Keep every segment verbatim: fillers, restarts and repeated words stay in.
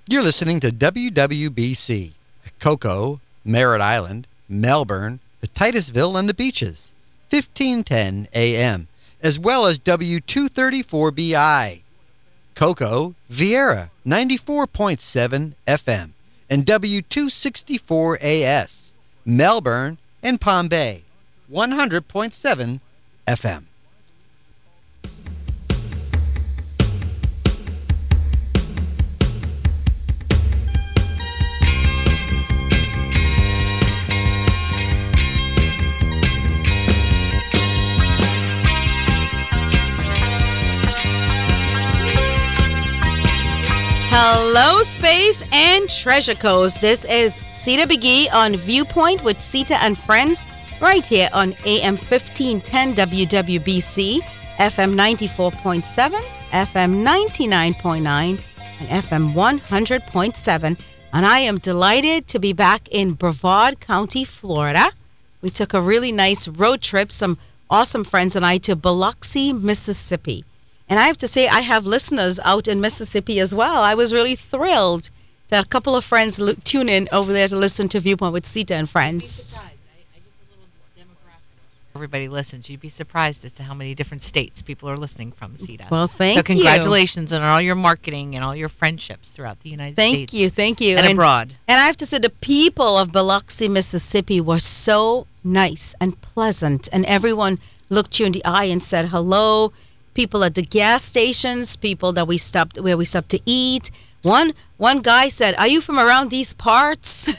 You're listening to W W B C, Cocoa, Merritt Island, Melbourne, Titusville, and the Beaches, fifteen ten A M, as well as W two thirty-four B I, Cocoa, Vieira, ninety-four point seven F M, and W two sixty-four A S, Melbourne and Palm Bay, one hundred point seven F M. Hello, Space and Treasure Coast. This is Sita Begee on Viewpoint with Sita and Friends, right here on A M fifteen ten W W B C, F M ninety-four point seven, F M ninety-nine point nine, and F M one hundred point seven. And I am delighted to be back in Brevard County, Florida. We took a really nice road trip, some awesome friends and I, to Biloxi, Mississippi. And I have to say, I have listeners out in Mississippi as well. I was really thrilled that a couple of friends l- tune in over there to listen to Viewpoint with Sita and Friends. Everybody listens. You'd be surprised as to how many different states people are listening from, Sita. Well, thank you. you. So congratulations on all your marketing and all your friendships throughout the United thank States. Thank you, thank you. And, and abroad. And I have to say, the people of Biloxi, Mississippi were so nice and pleasant. And everyone looked you in the eye and said hello. People at the gas stations, people that we stopped where we stopped to eat. One one guy said, "Are you from around these parts?"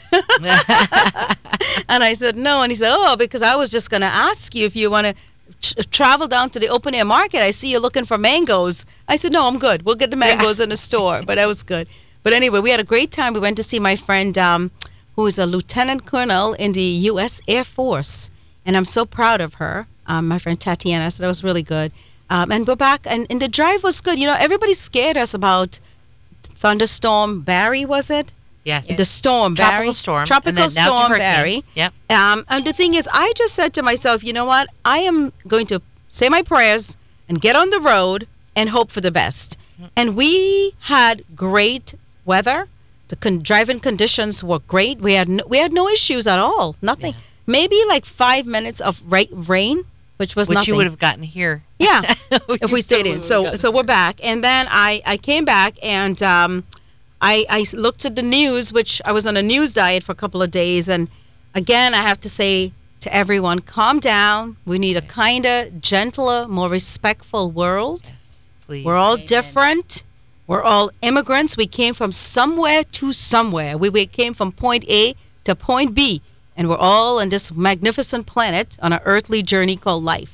And I said, "No." And he said, "Oh, because I was just going to ask you if you want to ch- travel down to the open air market. I see you're looking for mangoes." I said, "No, I'm good. We'll get the mangoes in the store." But that was good. But anyway, we had a great time. We went to see my friend, um, who is a lieutenant colonel in the U S Air Force, and I'm so proud of her. Um, my friend Tatiana. So that was really good. Um, and we're back, and, and the drive was good. You know, everybody scared us about thunderstorm Barry, was it? Yes. The storm Barry. Tropical storm. Tropical and then now storm it's a hurricane. Barry. Yep. Um, and the thing is, I just said to myself, you know what? I am going to say my prayers and get on the road and hope for the best. And we had great weather. The con- driving conditions were great. We had no, we had no issues at all. Nothing. Yeah. Maybe like five minutes of ra- rain, which was Which nothing. you would have gotten here. Yeah, if we stayed totally in. So so we're back. And then I, I came back and um, I, I looked at the news, which I was on a news diet for a couple of days. And again, I have to say to everyone, calm down. We need a kinder, gentler, more respectful world. Yes, please. We're all Amen. different. We're all immigrants. We came from somewhere to somewhere. We, we came from point A to point B. And we're all on this magnificent planet on an earthly journey called life.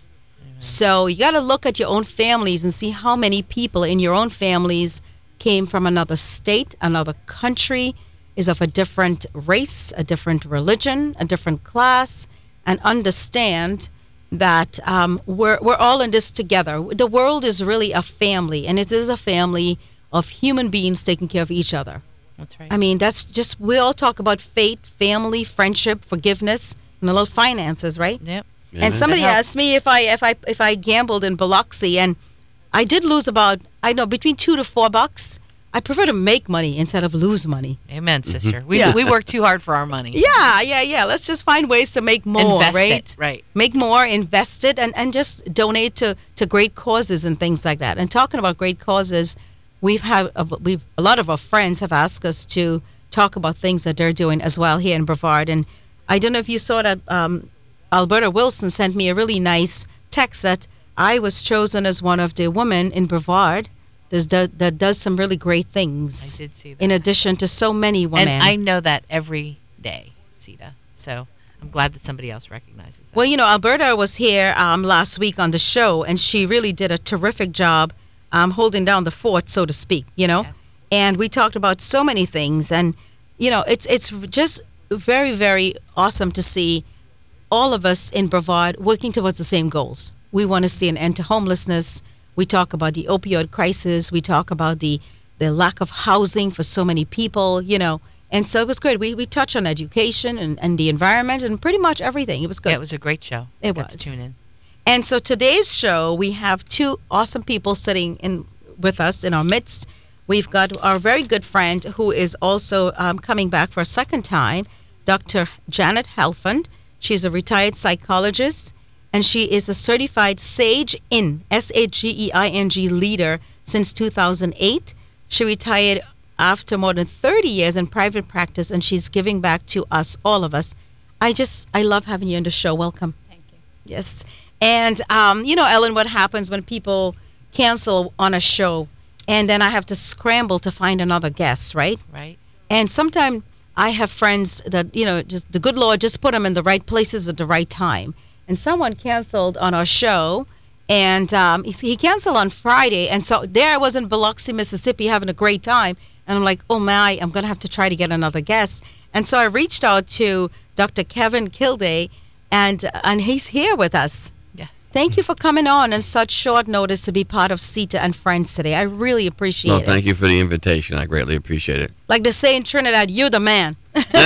So you got to look at your own families and see how many people in your own families came from another state, another country, is of a different race, a different religion, a different class, and understand that um, we're we're all in this together. The world is really a family, and it is a family of human beings taking care of each other. That's right. I mean, that's just, we all talk about faith, family, friendship, forgiveness, and a little finances, right? Yep. And somebody asked me if I if I if I gambled in Biloxi, and I did lose about, I know, between two to four bucks. I prefer to make money instead of lose money. Amen, sister. We Yeah. we work too hard for our money. Yeah, yeah, yeah. Let's just find ways to make more, Invest right? it, right. Make more, invest it, and, and just donate to, to great causes and things like that. And talking about great causes, we've had a, we've a lot of our friends have asked us to talk about things that they're doing as well here in Brevard. And I don't know if you saw that. Um, Alberta Wilson sent me a really nice text that I was chosen as one of the women in Brevard that does, that does some really great things. I did see that. In addition to so many women. And I know that every day, Sita. So I'm glad that somebody else recognizes that. Well, you know, Alberta was here um, last week on the show, and she really did a terrific job um, holding down the fort, so to speak, you know. Yes. And we talked about so many things. And, you know, it's it's just very, very awesome to see all of us in Brevard working towards the same goals. We want to see an end to homelessness. We talk about the opioid crisis. We talk about the, the lack of housing for so many people, you know. And so it was great. We we touched on education and, and the environment and pretty much everything. It was good. Yeah, it was a great show. It Got was. to tune in. And so today's show, we have two awesome people sitting in with us in our midst. we've got our very good friend who is also um, coming back for a second time, Doctor Janet Helfand. She's a retired psychologist, and she is a certified SAGE in S A G E I N G leader since two thousand eight. She retired after more than thirty years in private practice, and she's giving back to us, all of us. I just, I love having you on the show. Welcome. Thank you. Yes. And, um, you know, Ellen, what happens when people cancel on a show and then I have to scramble to find another guest, right? Right. And sometimes I have friends that, you know, just the good Lord just put them in the right places at the right time. And someone canceled on our show, and um, he, he canceled on Friday. And so there I was in Biloxi, Mississippi, having a great time. And I'm like, oh my, I'm going to have to try to get another guest. And so I reached out to Doctor Kevin Kilday, and and he's here with us. Yes. Thank you for coming on in such short notice to be part of Sita and Friends today. I really appreciate Well, it. thank you for the invitation. I greatly appreciate it. Like they say in Trinidad, you're the man.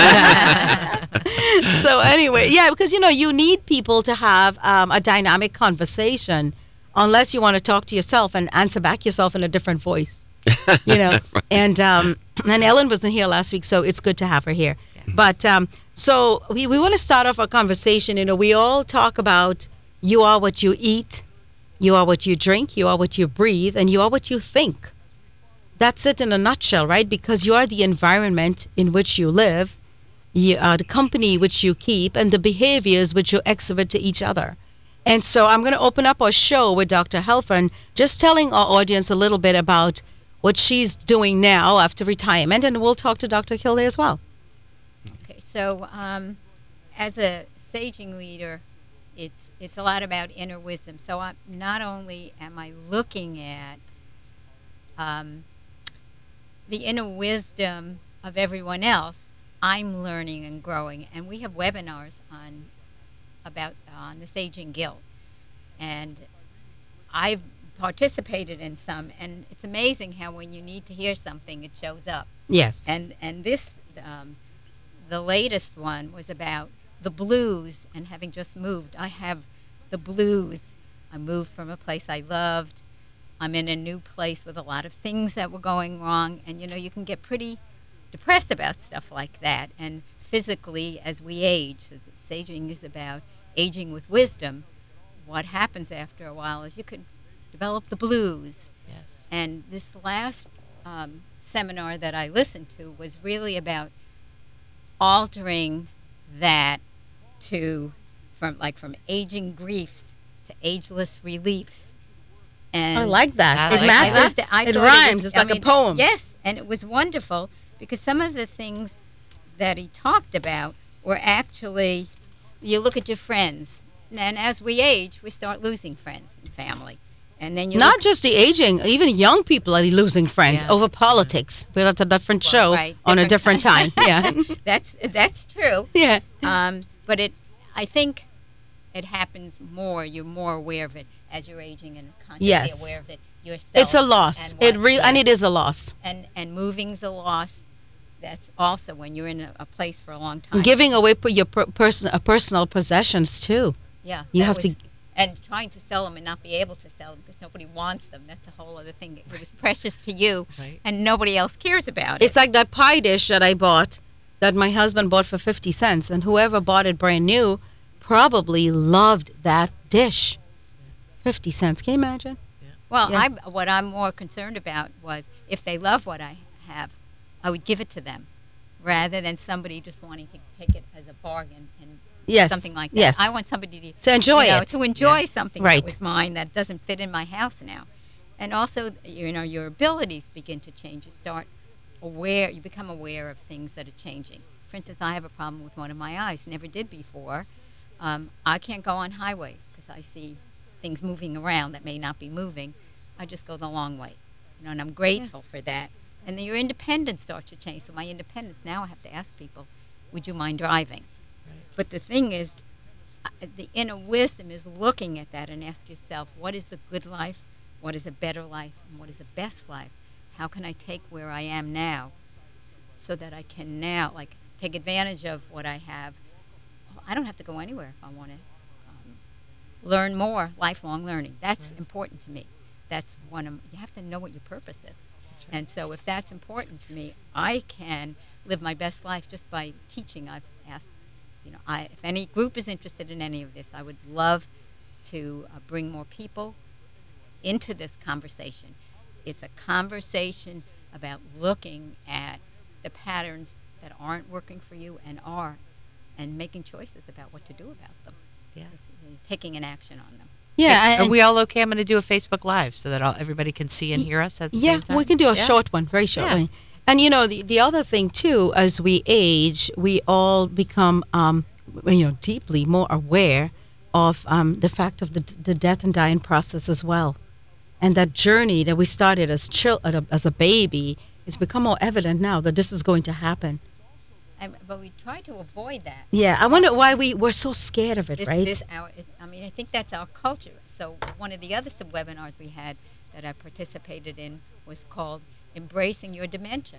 So anyway, yeah, because, you know, you need people to have um, a dynamic conversation unless you want to talk to yourself and answer back yourself in a different voice, you know. Right. And um, and Ellen wasn't here last week, so it's good to have her here. Yes. But um, so we, we want to start off our conversation. You know, we all talk about you are what you eat, you are what you drink, you are what you breathe, and you are what you think. That's it in a nutshell, right? Because you are the environment in which you live, you are the company which you keep, and the behaviors which you exhibit to each other. And so I'm going to open up our show with Doctor Helfand, just telling our audience a little bit about what she's doing now after retirement, and we'll talk to Doctor Kilday as well. Okay, so um, as a saging leader, it's it's a lot about inner wisdom. So I'm, not only am I looking at um, the inner wisdom of everyone else, I'm learning and growing. And we have webinars on about on the Saging Guild, and I've participated in some, and it's amazing how when you need to hear something, it shows up. Yes. And and this, um, the latest one was about the blues and having just moved. I have the blues. I moved from a place I loved. I'm in a new place with a lot of things that were going wrong, and you know you can get pretty depressed about stuff like that. And physically, as we age, so saging is about aging with wisdom. What happens after a while is you can develop the blues. Yes. And this last um, seminar that I listened to was really about altering that to from like from aging griefs to ageless reliefs. And I like that. I it like matters. that. loved it. I it thought rhymes. was- it's I like a mean, poem. Yes, and it was wonderful because some of the things that he talked about were actually, you look at your friends, and as we age, we start losing friends and family. And then you Not look, just the aging, even young people are losing friends Yeah. over politics. But that's a different Well, show right, on a different- different time. Yeah. that's that's true. Yeah. Um, but it, I think, it happens more. You're more aware of it as you're aging and consciously Yes. aware of it yourself. It's a loss. and It what- real and yes. it is a loss. And and moving's a loss. That's also when you're in a, a place for a long time. Giving away per- your per- person, uh, personal possessions too. Yeah, You that have to- was- and trying to sell them and not be able to sell them because nobody wants them. That's a whole other thing. It was precious to you, Right. and nobody else cares about It's it. like that pie dish that I bought, that my husband bought for fifty cents, and whoever bought it brand new probably loved that dish. Fifty cents. Can you imagine? Well, Yeah. I what I'm more concerned about was if they love what I have, I would give it to them, rather than somebody just wanting to take it as a bargain and Yes. something like that. Yes. I want somebody to To enjoy you know, it. to enjoy Yeah. something Right. that was mine that doesn't fit in my house now, and also you know your abilities begin to change. You start aware. You become aware of things that are changing. For instance, I have a problem with one of my eyes. Never did before. Um, I can't go on highways because I see things moving around that may not be moving. I just go the long way, you know, and I'm grateful for that. And then your independence starts to change. So my independence now, I have to ask people, would you mind driving? But the thing is, uh, the inner wisdom is looking at that and ask yourself, what is the good life? What is a better life? And what is the best life? How can I take where I am now so that I can now, like, take advantage of what I have? I don't have to go anywhere if I want to um, learn more, lifelong learning. That's important to me. That's one of, you have to know what your purpose is. And so if that's important to me, I can live my best life just by teaching. I've asked, you know, I, if any group is interested in any of this, I would love to uh, bring more people into this conversation. It's a conversation about looking at the patterns that aren't working for you and are, and making choices about what to do about them. Yeah. It's, uh, taking an action on them. Yeah, Are and- we all okay? I'm going to do a Facebook Live so that all, everybody can see and hear us at the yeah, same time. we can do a Yeah. short one, very short Yeah. one. And you know, the, the other thing too, as we age, we all become, um, you know, deeply more aware of um, the fact of the, the death and dying process as well. And that journey that we started as chil- as a- as a baby, it's become more evident now that this is going to happen. And, but we try to avoid that. Yeah, I wonder why we we're so scared of it, This, right? this our, it, I mean, I think that's our culture. So one of the other sub webinars we had that I participated in was called "Embracing Your Dementia,"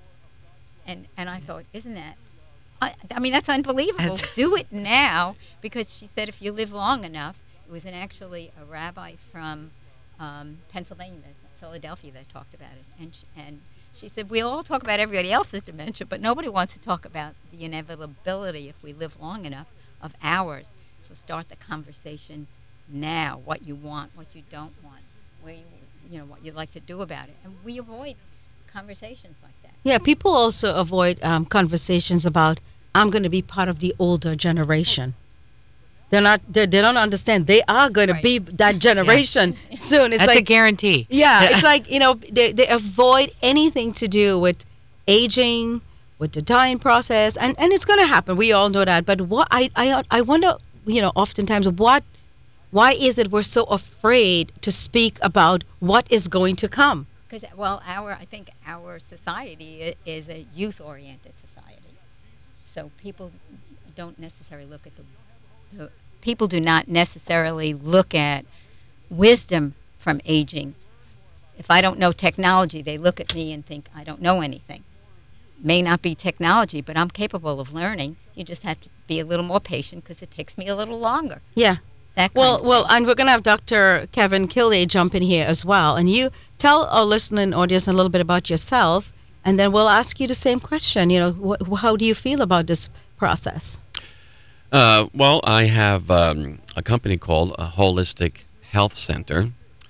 and and I thought, isn't that? I, I mean, that's unbelievable. That's- Do it now, because she said if you live long enough. It was an, actually a rabbi from um, Pennsylvania, Philadelphia, that talked about it, and sh- and she said we'll all talk about everybody else's dementia, but nobody wants to talk about the inevitability if we live long enough of ours. So start the conversation now. What you want, what you don't want, where you you know what you'd like to do about it, and we avoid conversations like that. Yeah, people also avoid um, conversations about, I'm going to be part of the older generation. They're not, they're, they don't understand. They are going to Right. be that generation soon. It's That's like, a guarantee. yeah, it's like, you know, they, they avoid anything to do with aging, with the dying process, and, and it's going to happen. We all know that. But what I, I, I wonder, you know, oftentimes what, why is it we're so afraid to speak about what is going to come? Because, well, our I think our society i- is a youth-oriented society, so people don't necessarily look at the, the people do not necessarily look at wisdom from aging. If I don't know technology, they look at me and think I don't know anything. May not be technology, but I'm capable of learning. You just have to be a little more patient because it takes me a little longer. Yeah. That kind Well, of well, thing. and we're going to have Doctor Kevin Kilday jump in here as well. And you tell our listening audience a little bit about yourself, and then we'll ask you the same question. You know, wh- how do you feel about this process? Uh, well, I have um, a company called a Holistic Health Center,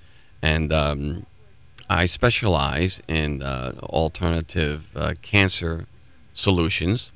and um, I specialize in uh, alternative uh, cancer solutions.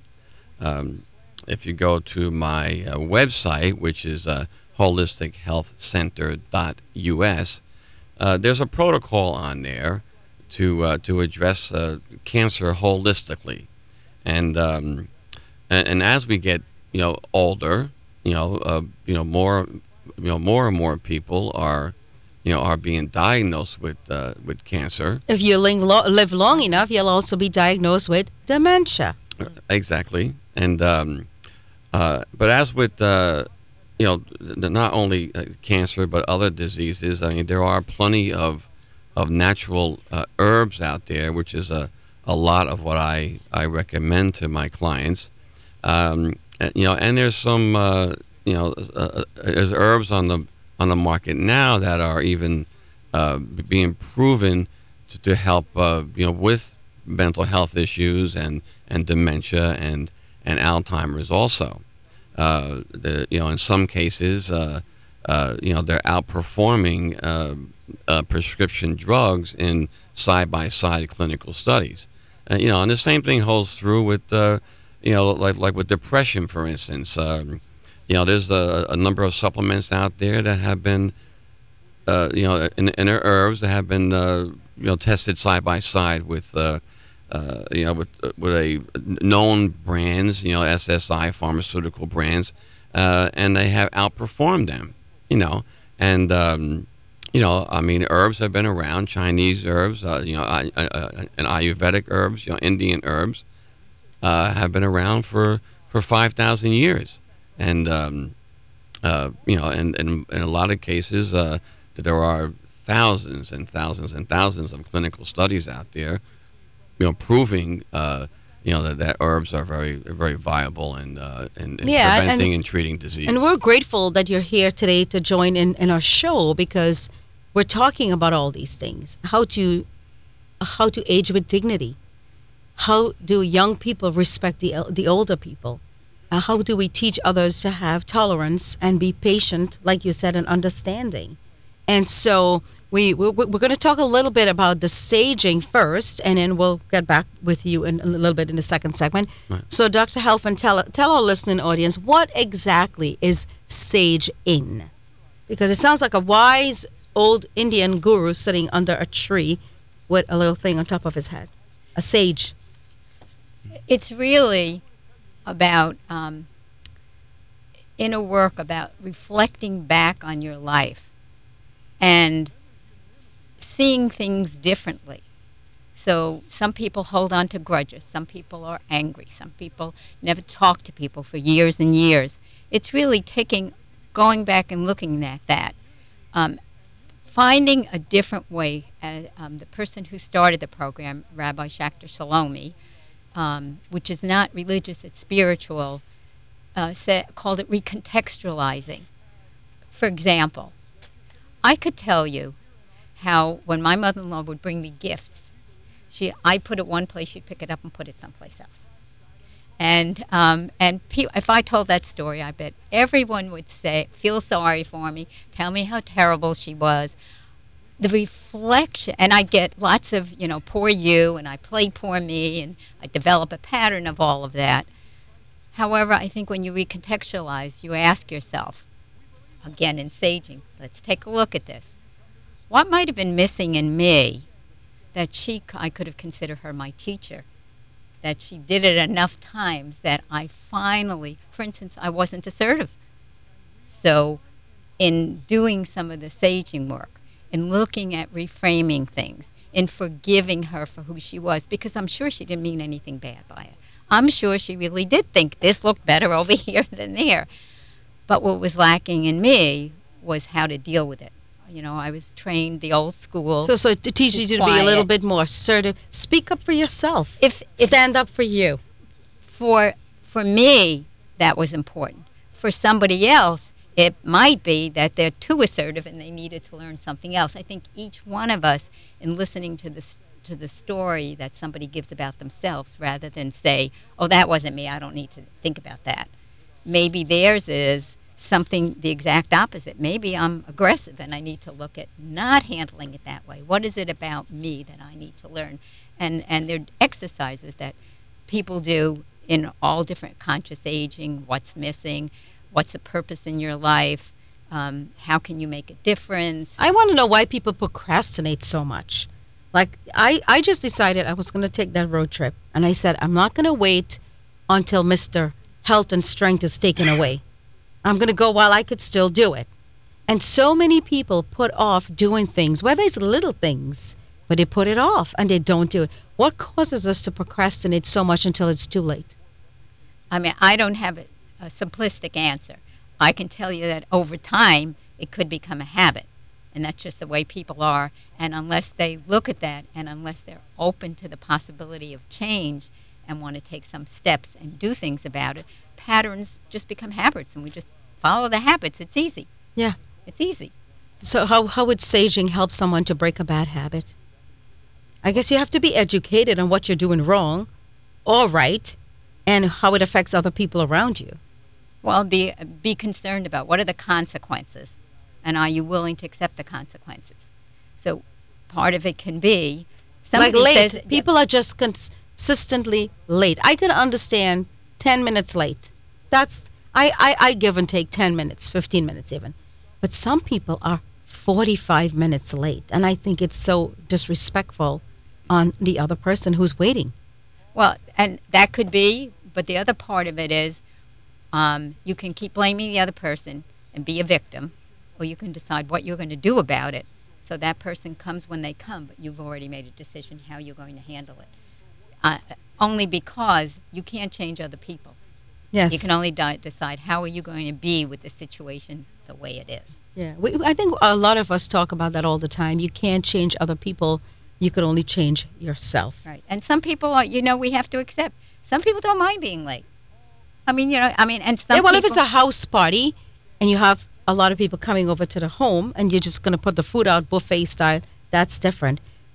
Um, if you go to my uh, website, which is uh, holistic health center dot U S, uh, there's a protocol on there to uh, to address uh, cancer holistically, and, um, and and as we get you know older, you know uh, you know more you know more and more people are you know are being diagnosed with uh, with cancer. If you ling- lo- live long enough, you'll also be diagnosed with dementia. Exactly, and um, uh, but as with uh, you know th- not only uh, cancer but other diseases, I mean there are plenty of of natural uh, herbs out there, which is a, a lot of what I, I recommend to my clients. Um, and, you know, and there's some uh, you know uh, uh, there's herbs on the on the market now that are even uh, being proven to, to help uh, you know with mental health issues and, and dementia and and Alzheimer's also. Uh, the, you know, in some cases, uh, uh, you know, they're outperforming uh, uh, prescription drugs in side-by-side clinical studies. Uh, you know, and the same thing holds true with, uh, you know, like like with depression, for instance. Um, you know, there's a, a number of supplements out there that have been, uh, you know, in, in their herbs that have been, uh, you know, tested side by side with, uh, uh, you know, with with a known brands, you know, S S I pharmaceutical brands, uh, and they have outperformed them. You know, and um, you know, I mean, herbs have been around. Chinese herbs, uh, you know, I, I, uh, and Ayurvedic herbs, you know, Indian herbs, uh, have been around for, for five thousand years, and um, uh, you know, and, and in a lot of cases, uh, there are thousands and thousands and thousands of clinical studies out there, you know, proving, uh, you know, that, that herbs are very, very viable in, uh, in, in Yeah, and- preventing and, treating disease. And we're grateful that you're here today to join in, in our show, because we're talking about all these things, how to how to age with dignity. How do young people respect the el- the older people? Uh, how do we teach others to have tolerance and be patient, like you said, and understanding? And so we we're, we're going to talk a little bit about the saging first, and then we'll get back with you in a little bit in the second segment. Right. So, Doctor Helfand, tell tell our listening audience, what exactly is saging? Because it sounds like a wise old Indian guru sitting under a tree with a little thing on top of his head, a sage. It's really about um, inner work, about reflecting back on your life and seeing things differently. So some people hold on to grudges. Some people are angry. Some people never talk to people for years and years. It's really taking, going back and looking at that, um, finding a different way. Uh, um, the person who started the program, Rabbi Shachter Shalomi, um, which is not religious, it's spiritual, uh, said, called it recontextualizing. For example, I could tell you how when my mother-in-law would bring me gifts, she I put it one place, she'd pick it up and put it someplace else. And um, and pe- if I told that story, I bet everyone would say, feel sorry for me, tell me how terrible she was. The reflection, and I'd get lots of, you know, poor you, and I play poor me, and I develop a pattern of all of that. However, I think when you recontextualize, you ask yourself, again in saging, let's take a look at this. What might have been missing in me that she, I could have considered her my teacher, that she did it enough times that I finally, for instance, I wasn't assertive. So in doing some of the saging work, in looking at reframing things, in forgiving her for who she was, because I'm sure she didn't mean anything bad by it. I'm sure she really did think this looked better over here than there. But what was lacking in me was how to deal with it. You know, I was trained the old school. So, so to teach you to be a little quiet. bit more assertive. Speak up for yourself. If, if Stand up for you. for for me, that was important. For somebody else, it might be that they're too assertive and they needed to learn something else. I think each one of us, in listening to the to the story that somebody gives about themselves, rather than say, "Oh, that wasn't me. I don't need to think about that." Maybe theirs is something the exact opposite. Maybe I'm aggressive and I need to look at not handling it that way. What is it about me that I need to learn? And and there are exercises that people do in all different conscious aging. What's missing? What's the purpose in your life? Um, how can you make a difference? I want to know why people procrastinate so much. Like, I, I just decided I was going to take that road trip. And I said, I'm not going to wait until Mister Health and Strength is taken away. I'm going to go while I could still do it. And so many people put off doing things, whether it's little things, but they put it off and they don't do it. What causes us to procrastinate so much until it's too late? I mean, I don't have a, a simplistic answer. I can tell you that over time, it could become a habit. And that's just the way people are. And unless they look at that and unless they're open to the possibility of change and want to take some steps and do things about it, patterns just become habits and we just follow the habits. It's easy. Yeah. It's easy. So how, how would saging help someone to break a bad habit? I guess you have to be educated on what you're doing wrong or right and how it affects other people around you. Well, be be concerned about what are the consequences, and are you willing to accept the consequences? So part of it can be Like somebody late. says, People are just consistently late. I can understand ten minutes late. That's, I, I, I give and take ten minutes, fifteen minutes even. But some people are forty-five minutes late. And I think it's so disrespectful on the other person who's waiting. Well, and that could be, but the other part of it is um, you can keep blaming the other person and be a victim, or you can decide what you're going to do about it. So that person comes when they come, but you've already made a decision how you're going to handle it. Uh, only because you can't change other people. Yes. You can only di- decide how are you going to be with the situation the way it is. Yeah, we, I think a lot of us talk about that all the time. You can't change other people. You can only change yourself. Right. And some people are, you know, we have to accept. Some people don't mind being late. I mean, you know, I mean, and some Yeah, well, people, if it's a house party and you have a lot of people coming over to the home and you're just going to put the food out buffet style, that's different.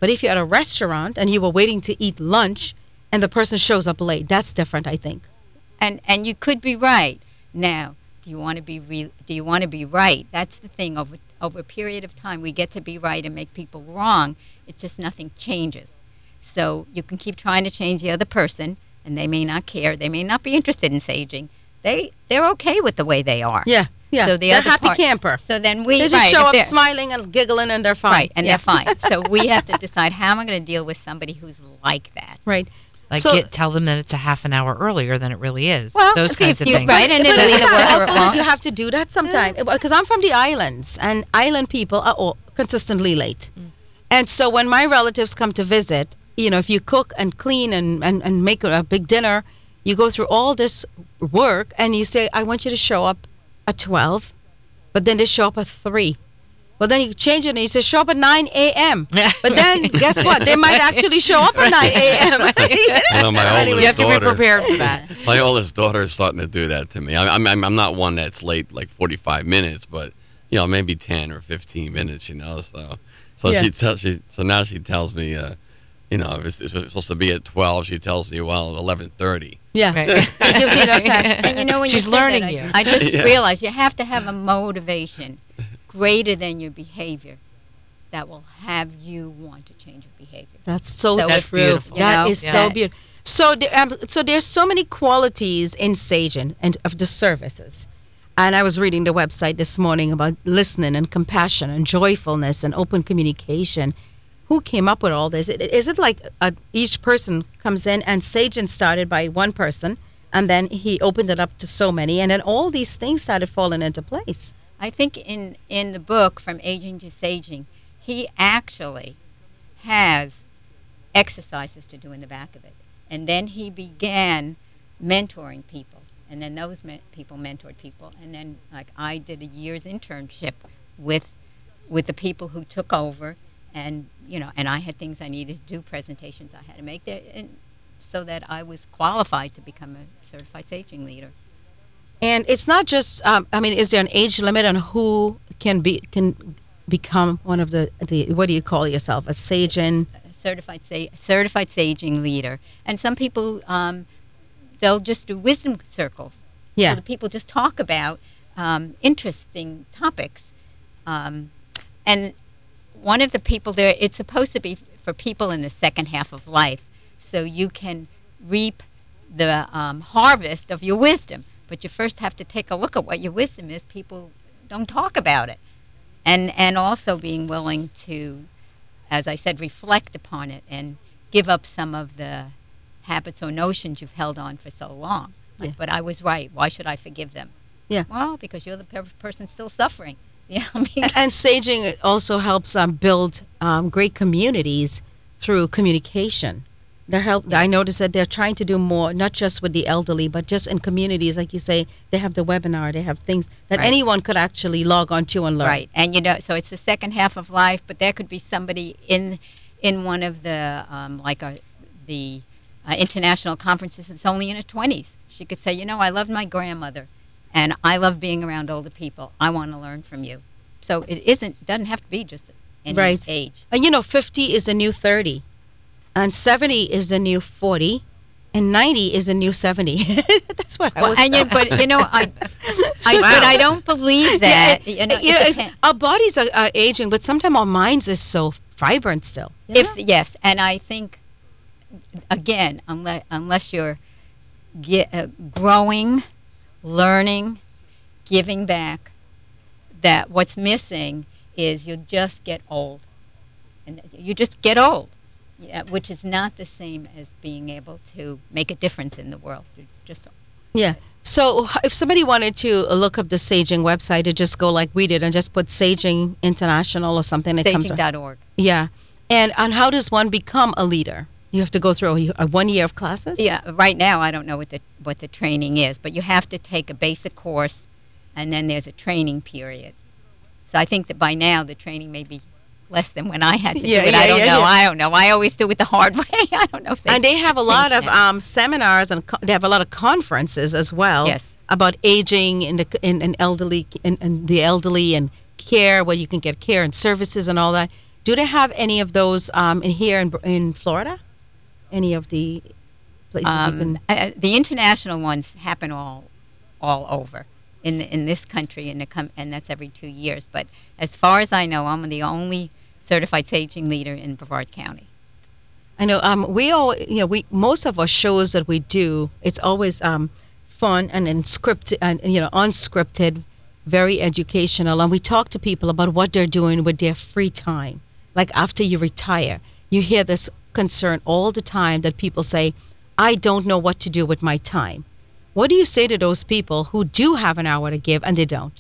But if you're at a restaurant and you were waiting to eat lunch and the person shows up late, that's different, I think. And and you could be right. Now, do you want to be re- do you want to be right? That's the thing. Over over a period of time, we get to be right and make people wrong. It's just nothing changes. So you can keep trying to change the other person, and they may not care. They may not be interested in saging. They they're okay with the way they are. Yeah, yeah. So the they're other happy part- camper. So then we They just right, show if up they're- smiling and giggling, and they're fine. right, and Yeah. they're fine. So we have to decide how am I going to deal with somebody who's like that. Right. Like So- get, tell them that it's a half an hour earlier than it really is. Well, Those if kinds you- of things. right, and But it'll isn't either that work or it awful that won't. you have to do that sometimes? Because I'm from the islands, and island people are all consistently late. Mm. And so when my relatives come to visit, you know, if you cook and clean and, and, and make a big dinner, you go through all this work, and you say, I want you to show up at twelve, but then they show up at three. Well, then you change it and you say, show up at nine a.m. But then, guess what? They might actually show up at nine a.m. You know, my You oldest have to be daughter. prepared for that. My oldest daughter is starting to do that to me. I, I'm, I'm I'm not one that's late like forty-five minutes, but you know maybe ten or fifteen minutes. You know, so so Yeah. she tells she so now she tells me, uh, you know, if it's, if it's supposed to be at twelve, she tells me, well, eleven thirty. Yeah. Right. It gives you enough time. And you know, when She's you said learning that, you. I, I just Yeah. realized you have to have a motivation greater than your behavior that will have you want to change your behavior. That's so, So That's true. beautiful. That You know? is Yeah. so beautiful. So, there, um, so there's so many qualities in Sagen and of the services. And I was reading the website this morning about listening and compassion and joyfulness and open communication. Who came up with all this? I- Is it like uh each person comes in and Sagen started by one person and then he opened it up to so many and then all these things started falling into place? I think in, in the book, From Aging to Saging, he actually has exercises to do in the back of it. And then he began mentoring people. And then those me- people mentored people. And then, like, I did a year's internship with with the people who took over. And, you know, and I had things I needed to do, presentations I had to make there, and so that I was qualified to become a certified saging leader. And it's not just. Um, I mean, is there an age limit on who can be can become one of the the? What do you call yourself? A Sagen? certified sa- certified saging leader. And some people, um, they'll just do wisdom circles. Yeah. So the people just talk about um, interesting topics. Um, and one of the people there, it's supposed to be for people in the second half of life, so you can reap the um, harvest of your wisdom. But you first have to take a look at what your wisdom is. People don't talk about it. And and also being willing to, as I said, reflect upon it and give up some of the habits or notions you've held on for so long. Like, Yeah. but I was right. Why should I forgive them? Yeah. Well, because you're the per- person still suffering. You know what I mean? And Saging also helps um, build um, great communities through communication. They're help. I noticed that they're trying to do more, not just with the elderly, but just in communities. Like you say, they have the webinar. They have things that Right. anyone could actually log on to and learn. Right. And, you know, so it's the second half of life, but there could be somebody in in one of the, um, like, a, the uh, international conferences that's only in her twenties. She could say, you know, I loved my grandmother, and I love being around older people. I want to learn from you. So it isn't doesn't have to be just any Right. age. And you know, fifty is a new thirty, and seventy is a new forty, and ninety is a new seventy. That's what I Well, was. and you, but you know, I, I but I don't believe that. you know, You know, it it's- depends. our bodies are, are aging, but sometimes our minds is so vibrant still. you If know? yes, and I think again, unless unless you're get, uh, growing, learning, giving back, that what's missing is you just get old, and you just get old, yeah, which is not the same as being able to make a difference in the world. You're just Yeah. So h- if somebody wanted to uh, look up the Saging website, to just go like we did and just put Saging International or something that comes. saging dot org. Yeah. And and how does one become a leader? You have to go through a, a one year of classes? Yeah, right now I don't know what the what the training is, but you have to take a basic course, and then there's a training period. So I think that by now the training may be less than when I had to Yeah, do it. yeah, I don't yeah, know. yeah. I don't know. I always do it the hard way. I don't know if they And they have a lot of changed that. um, seminars and co- they have a lot of conferences as well. Yes. About aging in the in, in elderly in, in the elderly and care, where you can get care and services and all that. Do they have any of those um, in here in, in Florida? Any of the places you Um, can? uh, the international ones happen all, all over in in this country, and, com- and that's every two years. But as far as I know, I'm the only certified saging leader in Brevard County. I know. Um, we all, you know, we most of our shows that we do, it's always um, fun and, and scripted, and you know, unscripted, very educational, and we talk to people about what they're doing with their free time. Like after you retire, you hear this concern all the time that people say, "I don't know what to do with my time." What do you say to those people who do have an hour to give and they don't?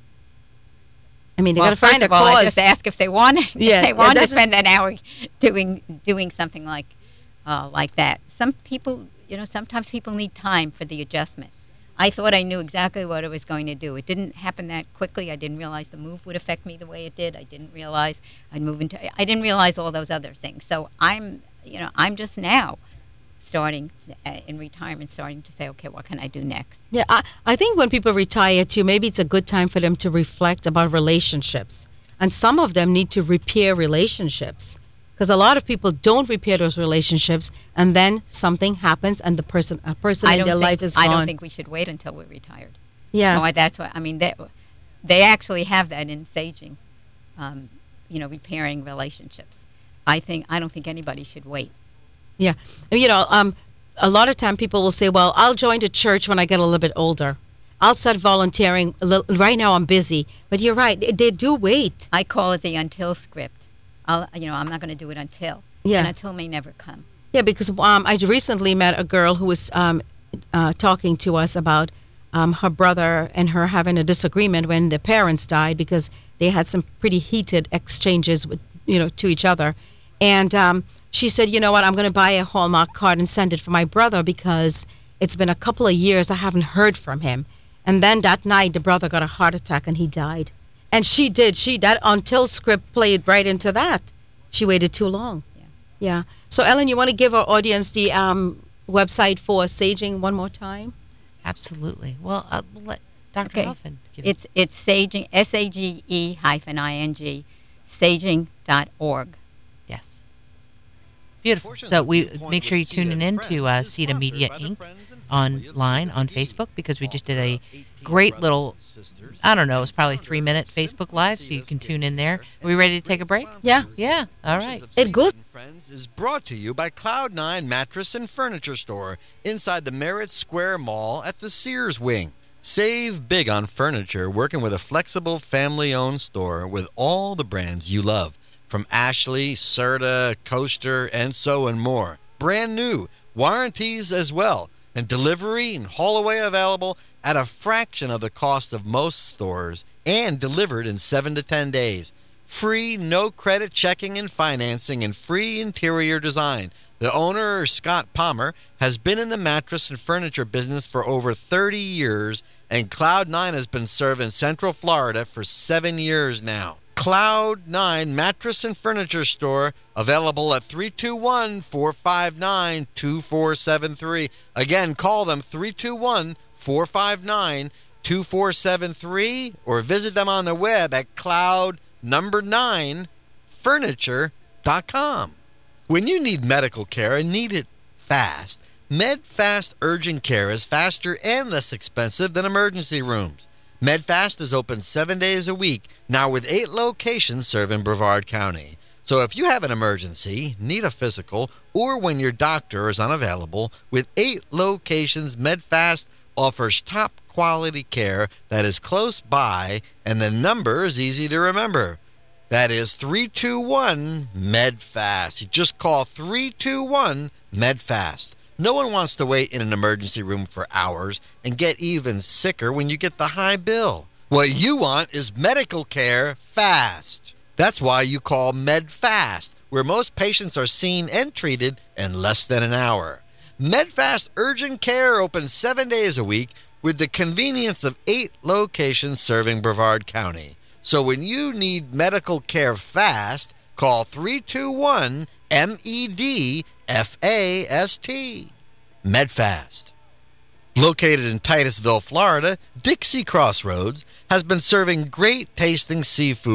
I mean, they Well, got to first find a of all, I cause. just ask if they want if Yeah, they yeah, want to that's- spend an hour doing doing something like uh, like that. Some people, you know, sometimes people need time for the adjustment. I thought I knew exactly what I was going to do. It didn't happen that quickly. I didn't realize the move would affect me the way it did. I didn't realize I'd move into. I didn't realize all those other things. So I'm, you know, I'm just now starting uh, in retirement, starting to say, okay, what can I do next? Yeah, I, I think when people retire too, maybe it's a good time for them to reflect about relationships. And some of them need to repair relationships because a lot of people don't repair those relationships, and then something happens, and the person, a person I in don't their think, life is I gone. don't think we should wait until we're retired. Yeah, So I, that's what I mean. They, they actually have that in saging, um, you know, repairing relationships. I think I don't think anybody should wait. yeah. And, you know, um, a lot of time people will say, "Well, I'll join the church when I get a little bit older. I'll start volunteering. A little, right now, I'm busy." But you're right; they, they do wait. I call it the until script. I'll, you know, I'm not going to do it until. Yeah. And until may never come. Yeah, because um, I recently met a girl who was um, uh, talking to us about um, her brother and her having a disagreement when the parents died because they had some pretty heated exchanges with, you know, to each other. And um, she said, "You know what? I'm going to buy a Hallmark card and send it for my brother because it's been a couple of years I haven't heard from him." And then that night, the brother got a heart attack and he died. And she did. She that until script played right into that. She waited too long. Yeah. Yeah. So, Ellen, you want to give our audience the um, website for saging one more time? Absolutely. Well, uh, we'll let Doctor Okay. Helfand give It's it's saging S A G E hyphen I N G saging dot org. Yes. Beautiful. So we make sure you're tuning in to uh, CETA Media Incorporated online on Facebook because we just did a great little, I don't know, it's probably three minute Facebook Live, so you can tune in there. Are we ready to take a break? Yeah. Yeah. All right. It goes. Friends is brought to you by Cloud nine Mattress and Furniture Store inside the Merritt Square Mall at the Sears Wing. Save big on furniture working with a flexible family-owned store with all the brands you love. From Ashley, Serta, Coaster, and so and more. Brand new, warranties as well, and delivery and haul away available at a fraction of the cost of most stores and delivered in seven to ten days. Free, no credit checking and financing and free interior design. The owner, Scott Palmer, has been in the mattress and furniture business for over thirty years, and Cloud nine has been serving Central Florida for seven years now. Cloud nine Mattress and Furniture Store, available at three two one, four five nine, two four seven three. Again, call them three two one, four five nine, two four seven three or visit them on the web at cloud number nine furniture dot com. When you need medical care and need it fast, MedFast Urgent Care is faster and less expensive than emergency rooms. MedFast is open seven days a week, now with eight locations serving Brevard County. So if you have an emergency, need a physical, or when your doctor is unavailable, with eight locations, MedFast offers top quality care that is close by, and the number is easy to remember. That is three two one, MedFast. You just call three two one, MedFast. No one wants to wait in an emergency room for hours and get even sicker when you get the high bill. What you want is medical care fast. That's why you call MedFast, where most patients are seen and treated in less than an hour. MedFast Urgent Care opens seven days a week with the convenience of eight locations serving Brevard County. So when you need medical care fast, call three two one, M E D F A S T. MedFast. Located in Titusville, Florida, Dixie Crossroads has been serving great tasting seafood,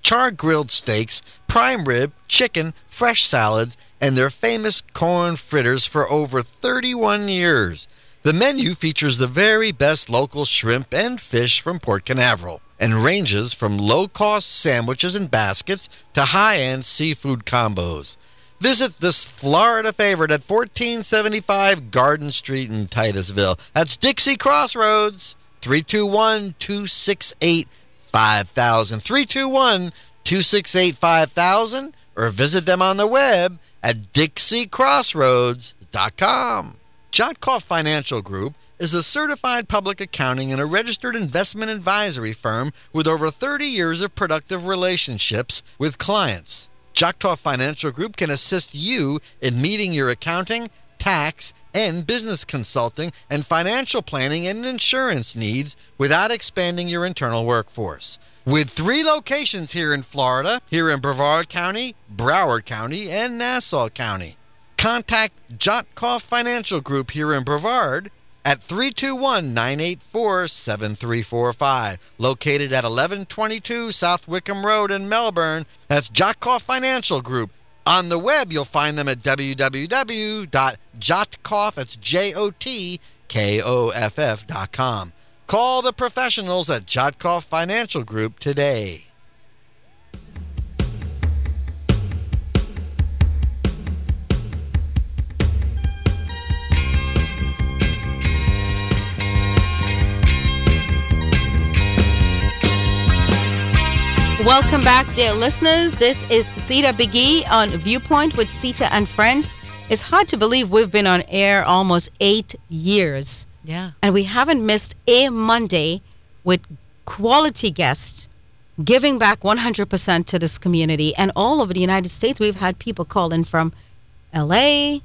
char-grilled steaks, prime rib, chicken, fresh salads, and their famous corn fritters for over thirty-one years. The menu features the very best local shrimp and fish from Port Canaveral and ranges from low-cost sandwiches and baskets to high-end seafood combos. Visit this Florida favorite at fourteen seventy-five Garden Street in Titusville. That's Dixie Crossroads, three two one, two six eight, five thousand, three two one, two six eight, five thousand, or visit them on the web at dixie crossroads dot com. Jotkoff Financial Group is a certified public accounting and a registered investment advisory firm with over thirty years of productive relationships with clients. Jotkoff Financial Group can assist you in meeting your accounting, tax, and business consulting and financial planning and insurance needs without expanding your internal workforce. With three locations here in Florida, here in Brevard County, Broward County, and Nassau County. Contact Jotkoff Financial Group here in Brevard at three two one, nine eight four, seven three four five, located at eleven twenty-two South Wickham Road in Melbourne. That's Jotkoff Financial Group. On the web, you'll find them at w w w dot jotkoff, that's J O T K O F F dot com. Call the professionals at Jotkoff Financial Group today. Welcome back, dear listeners. This is Sita Biggie on Viewpoint with Sita and Friends. It's hard to believe we've been on air almost eight years. Yeah. And we haven't missed a Monday with quality guests giving back one hundred percent to this community. And all over the United States, we've had people call in from L A,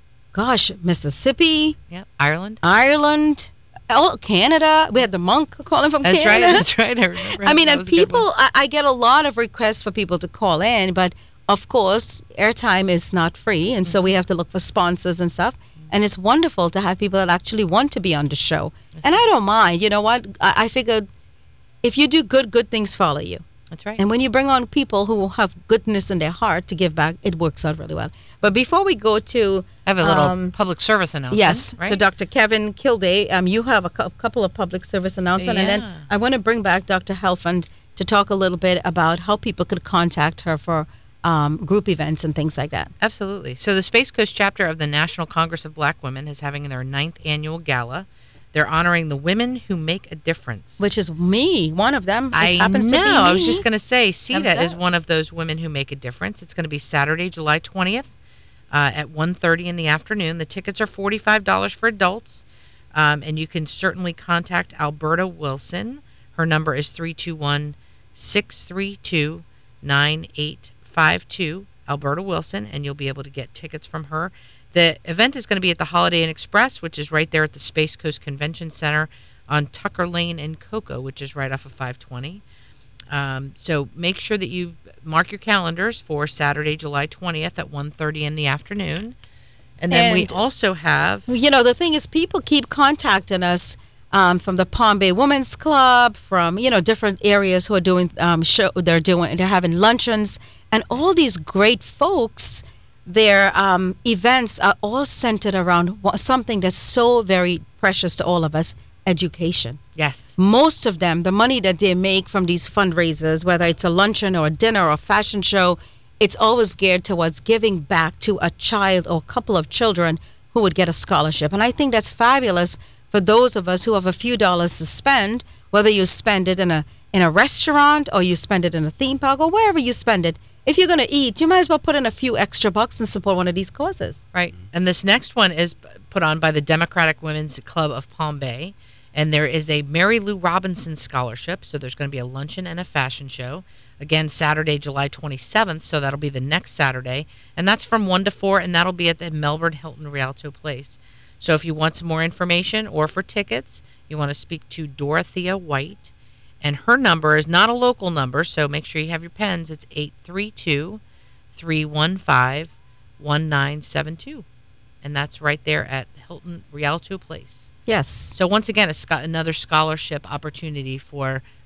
gosh, Mississippi, Yep. Ireland. Ireland, oh, Canada. We had the monk calling from That's Canada. right. That's right. I remember. I mean, That and was a good one. people, I, I get a lot of requests for people to call in, but of course, airtime is not free, and so we have to look for sponsors and stuff. And it's wonderful to have people that actually want to be on the show. And I don't mind. You know what? I, I figured if you do good, good things follow you. That's right. And when you bring on people who have goodness in their heart to give back, it works out really well. But before we go to I have a little um, public service announcement. yes, right? to Doctor Kevin Kilday, um, you have a cou- couple of public service announcements. And Yeah. then I want to bring back Doctor Helfand to talk a little bit about how people could contact her for um, group events and things like that. Absolutely. So the Space Coast chapter of the National Congress of Black Women is having their ninth annual gala. They're honoring the women who make a difference. Which is me, one of them. This I happens know. to be me. I was just going to say, Sita Never is thought. one of those women who make a difference. It's going to be Saturday, July twentieth uh, at one thirty in the afternoon. The tickets are forty-five dollars for adults, um, and you can certainly contact Alberta Wilson. Her number is three two one, six three two, nine eight five two, Alberta Wilson, and you'll be able to get tickets from her. The event is going to be at the Holiday Inn Express, which is right there at the Space Coast Convention Center on Tucker Lane and Cocoa, which is right off of five twenty. Um, so make sure that you mark your calendars for Saturday, July twentieth at one thirty in the afternoon. And then we And- also have... Well, you know, the thing is, people keep contacting us um, from the Palm Bay Women's Club, from, you know, different areas who are doing um, show. They're doing, they're having luncheons, and all these great folks. Their um, events are all centered around wha- something that's so very precious to all of us: education. Yes. Most of them, the money that they make from these fundraisers, whether it's a luncheon or a dinner or a fashion show, it's always geared towards giving back to a child or a couple of children who would get a scholarship. And I think that's fabulous for those of us who have a few dollars to spend, whether you spend it in a in a restaurant or you spend it in a theme park or wherever you spend it. If you're going to eat, you might as well put in a few extra bucks and support one of these causes. Right. And this next one is put on by the Democratic Women's Club of Palm Bay. And there is a Mary Lou Robinson Scholarship. So there's going to be a luncheon and a fashion show. Again, Saturday, July twenty-seventh. So that'll be the next Saturday. And that's from one to four. And that'll be at the Melbourne Hilton Rialto Place. So if you want some more information or for tickets, you want to speak to Dorothea White. And her number is not a local number, so make sure you have your pens. It's eight three two, three one five, one nine seven two. And that's right there at Hilton Rialto Place. Yes. So once again, a scho- another scholarship opportunity for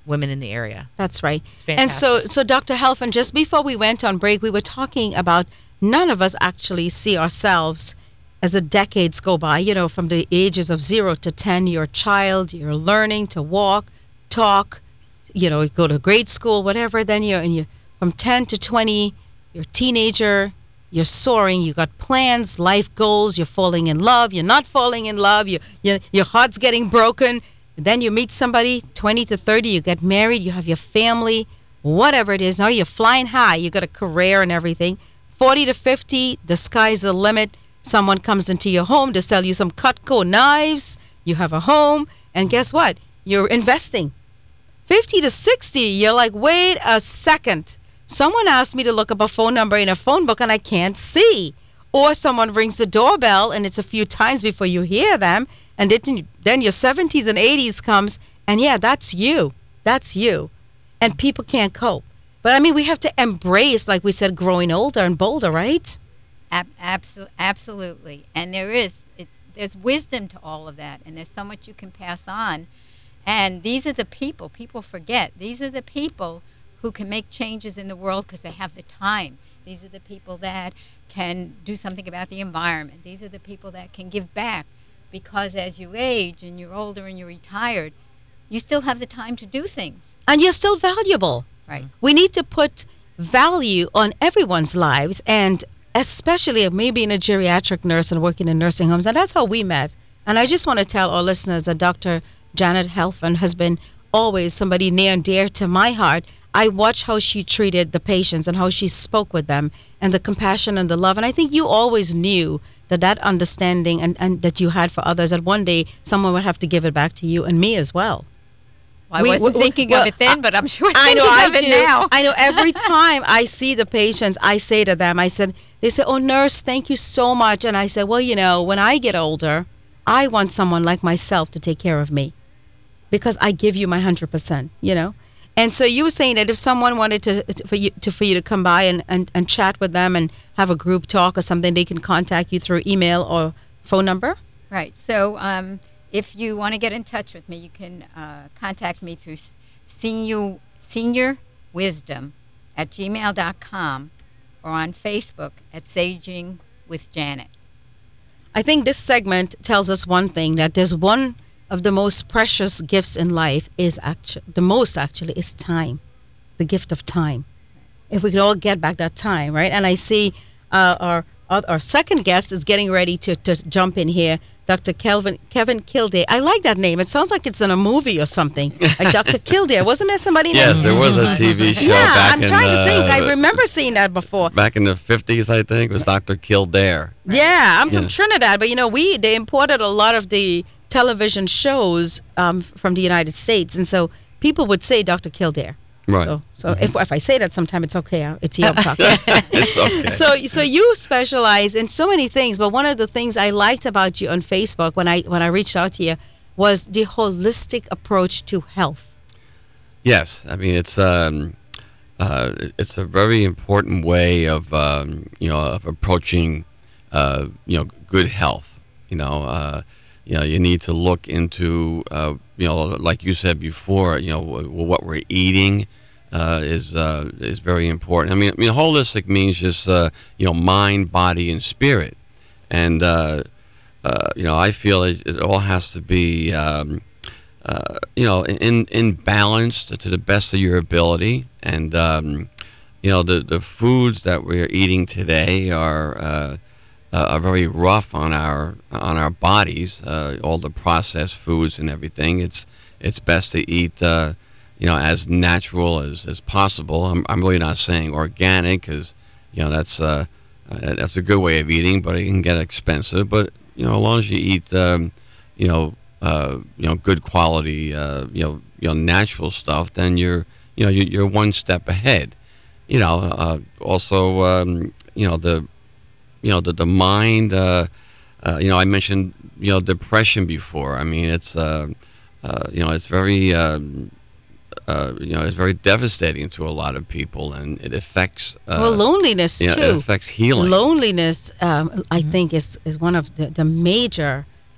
women in the area. That's right. It's And so, fantastic. so Doctor Helfand, just before we went on break, we were talking about none of us actually see ourselves as the decades go by. You know, from the ages of zero to ten, you're a child, you're learning to walk, talk, you know, you go to grade school, whatever. Then you're, and you from ten to twenty, you're a teenager, you're soaring, you got plans, life goals, you're falling in love, you're not falling in love, you, you, your heart's getting broken. Then you meet somebody, twenty to thirty, you get married, you have your family, whatever it is. Now you're flying high, you got a career and everything. forty to fifty, the sky's the limit. Someone comes into your home to sell you some Cutco knives. You have a home, and guess what? You're investing. fifty to sixty, you're like, wait a second. Someone asked me to look up a phone number in a phone book, and I can't see. Or someone rings the doorbell, and it's a few times before you hear them. And it, then your seventies and eighties comes, and yeah, that's you. That's you. And people can't cope. But I mean, we have to embrace, like we said, growing older and bolder, right? Ab- abso- absolutely. And there is, it's, there's wisdom to all of that, and there's so much you can pass on. And these are the people, people forget, these are the people who can make changes in the world because they have the time. These are the people that can do something about the environment. These are the people that can give back. Because as you age and you're older and you're retired, you still have the time to do things. And you're still valuable. Right. We need to put value on everyone's lives, and especially me being a geriatric nurse and working in nursing homes. And that's how we met. And I just want to tell our listeners that Doctor Janet Helfand has been always somebody near and dear to my heart. I watched how she treated the patients and how she spoke with them, and the compassion and the love. And I think you always knew that that understanding and, and that you had for others, that one day someone would have to give it back to you and me as well. Well, I We- wasn't we- thinking well, of it then, but I'm sure I thinking know, I of it do. now. I know every time I see the patients, I say to them, I said, they say, oh, nurse, thank you so much. And I said, well, you know, when I get older, I want someone like myself to take care of me because I give you my one hundred percent, you know. And so you were saying that if someone wanted to, to for you to for you to come by and, and, and chat with them and have a group talk or something, they can contact you through email or phone number? Right. So um, if you want to get in touch with me, you can uh, contact me through s- senior, senior wisdom at gmail dot com or on Facebook at Saging with Janet. I think this segment tells us one thing, that there's one of the most precious gifts in life is actually, the most actually, is time, the gift of time. If we could all get back that time, right? And I see uh, our, our our second guest is getting ready to, to jump in here, Doctor Kelvin Kevin Kildare. I like that name. It sounds like it's in a movie or something. Like Doctor Kildare. Wasn't there somebody Yes, named? there was a T V show Yeah, back I'm in trying to think. uh, I remember seeing that before. back in the fifties, I think. It was Doctor Kildare. Yeah, I'm from Yeah. Trinidad, but you know, we they imported a lot of the television shows um, from the United States, and so people would say Doctor Kildare. Right. So, so if if I say that sometime, it's okay. uh, It's you I'm talking. It's okay. So, so you specialize in so many things, but one of the things I liked about you on Facebook when I when I reached out to you was the holistic approach to health. Yes, I mean it's um, uh, it's a very important way of um, you know of approaching uh, you know good health. You know, uh, you know you need to look into uh, you know like you said before. You know w- what we're eating uh, is uh, is very important. I mean, I mean holistic means just uh, you know mind, body, and spirit, and uh, uh, you know I feel it, it all has to be. Um, Uh, you know, in in balance to, to the best of your ability, and um, you know the the foods that we're eating today are uh, uh, are very rough on our on our bodies. Uh, all the processed foods and everything. It's it's best to eat uh, you know as natural as, as possible. I'm I'm really not saying organic, because you know that's uh, uh, that's a good way of eating, but it can get expensive. But you know, as long as you eat um, you know. Uh, you know, good quality, uh, you know, you know, natural stuff, then you're, you know, you're, you're one step ahead. You know, uh, also, um, you know, the, you know, the the mind. Uh, uh, you know, I mentioned, you know, depression before. I mean, it's, uh, uh, you know, it's very, um, uh, you know, it's very devastating to a lot of people, and it affects. Uh, well, loneliness you know, too. it affects healing. Loneliness, um, I think, is is one of the, the major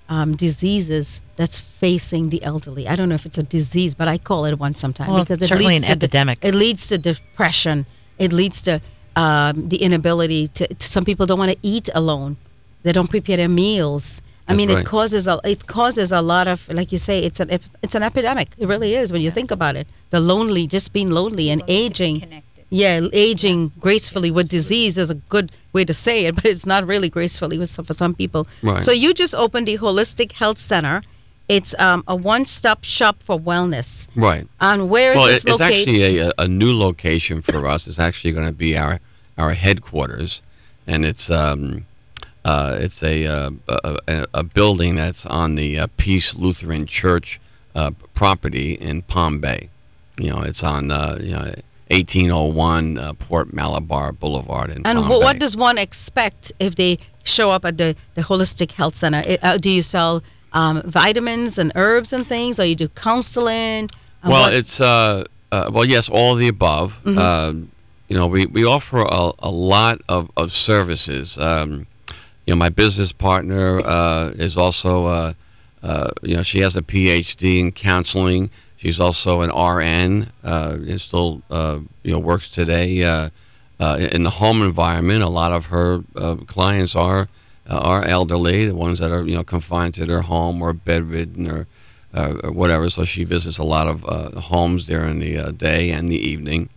um, diseases that's facing the elderly. I don't know if it's a disease, but I call it one sometimes Well, because it certainly leads an to epidemic. De- it leads to depression. It leads to um, the inability to, to. Some people don't want to eat alone. They don't prepare their meals. I That's mean, right. it causes a it causes a lot of, like you say, it's an ep- it's an epidemic. It really is when you think about it. The lonely, just being lonely and aging. Connected. Yeah, aging gracefully with disease is a good way to say it, but it's not really gracefully with some, for some people. Right. So you just opened the Holistic Health Center. It's um, a one-stop shop for wellness. Right. And where is Well, this it, it's located? actually a, a new location for us. It's actually going to be our our headquarters, and it's um, uh, it's a, uh, a, a a building that's on the uh, Peace Lutheran Church uh, property in Palm Bay. You know, it's on uh, you know eighteen oh one uh, Port Malabar Boulevard in And Palm wh- Bay. what does one expect if they show up at the, the Holistic Health Center? It- uh, do you sell um, vitamins and herbs and things, or you do counseling? And Well, what- it's uh, uh, well, yes, all of the above. Mm-hmm. Um, you know, we, we offer a, a lot of, of services. Um, you know, my business partner uh, is also, uh, uh, you know, she has a P H D in counseling. She's also an R N. Uh, and still, uh, you know, works today uh, uh, in the home environment. A lot of her uh, clients are uh, are elderly, the ones that are you know confined to their home or bedridden or uh, or whatever. So she visits a lot of uh, homes during the uh, day and the evening.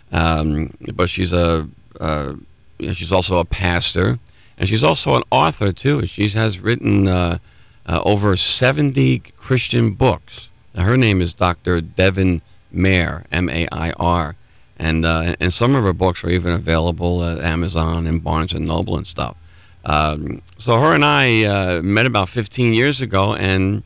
Um, but she's a uh, you know, she's also a pastor, and she's also an author too. She has written uh, uh, over seventy Christian books. Now, her name is Doctor Devin Mayer, M A I R, and uh, and some of her books are even available at Amazon and Barnes and Noble and stuff. Um, so her and I uh, met about fifteen years ago, and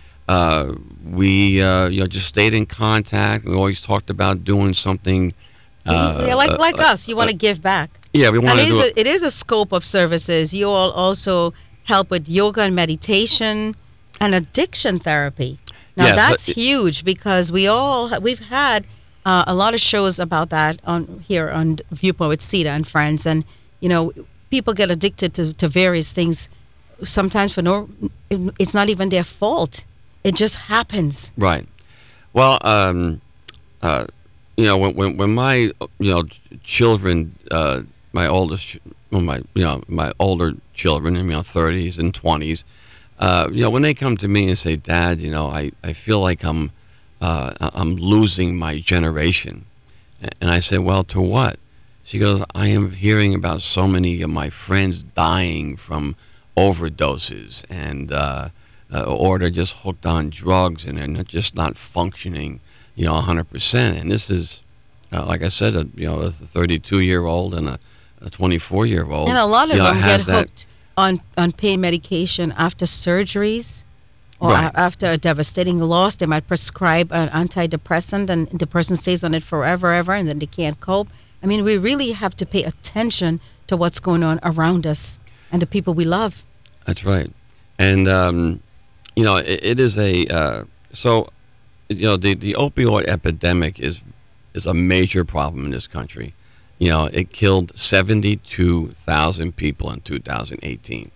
uh, we uh, you know just stayed in contact. We always talked about doing something. Uh, yeah, like uh, like uh, us, you want to give back. Yeah, we want And to it do is, it. a, it is a scope of services. You all also help with yoga and meditation and addiction therapy. Now Yes, that's but- huge because we all we've had uh, a lot of shows about that on here on Viewpoint with Sita and friends, and you know people get addicted to, to various things. Sometimes for no, it's not even their fault. It just happens. Right. Well, um, uh, you know, when, when when my you know children, uh, my oldest, ch- well, my you know my older children, you know, thirties and twenties, uh, you know, when they come to me and say, "Dad, you know, I, I feel like I'm uh, I'm losing my generation," and I say, "Well, to what?" She goes, "I am hearing about so many of my friends dying from overdoses and." Uh, Uh, or they're just hooked on drugs and they're not, just not functioning, you know, one hundred percent. And this is, uh, like I said, a, you know, a thirty-two-year-old and a, a twenty-four-year-old. And a lot of you know, them has get that- hooked on, on pain medication after surgeries or Right. a- after a devastating loss. They might prescribe an antidepressant and the person stays on it forever, ever, and then they can't cope. I mean, we really have to pay attention to what's going on around us and the people we love. That's right. And, um, you know, it, it is a, uh, so, you know, the, the opioid epidemic is is a major problem in this country. You know, it killed seventy-two thousand people in two thousand eighteen.